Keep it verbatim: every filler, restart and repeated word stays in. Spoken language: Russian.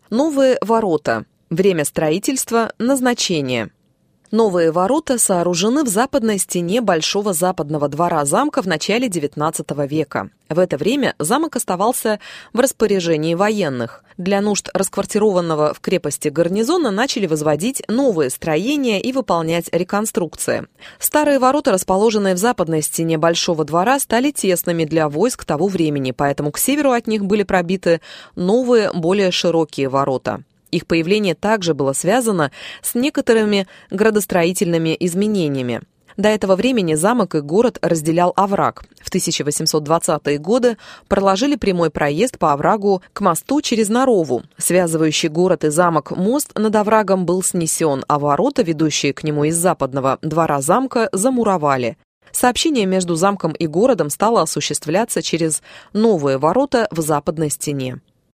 Новые ворота. Время строительства, назначение. Новые ворота сооружены в западной стене Большого западного двора замка в начале девятнадцатого века. В это время замок оставался в распоряжении военных. Для нужд расквартированного в крепости гарнизона начали возводить новые строения и выполнять реконструкции. Старые ворота, расположенные в западной стене Большого двора, стали тесными для войск того времени, поэтому к северу от них были пробиты новые, более широкие ворота. Их появление также было связано с некоторыми градостроительными изменениями. До этого времени замок и город разделял овраг. В тысяча восемьсот двадцатые годы проложили прямой проезд по оврагу к мосту через Нарову. Связывающий город и замок мост над оврагом был снесен, а ворота, ведущие к нему из западного двора замка, замуровали. Сообщение между замком и городом стало осуществляться через новые ворота в западной стене.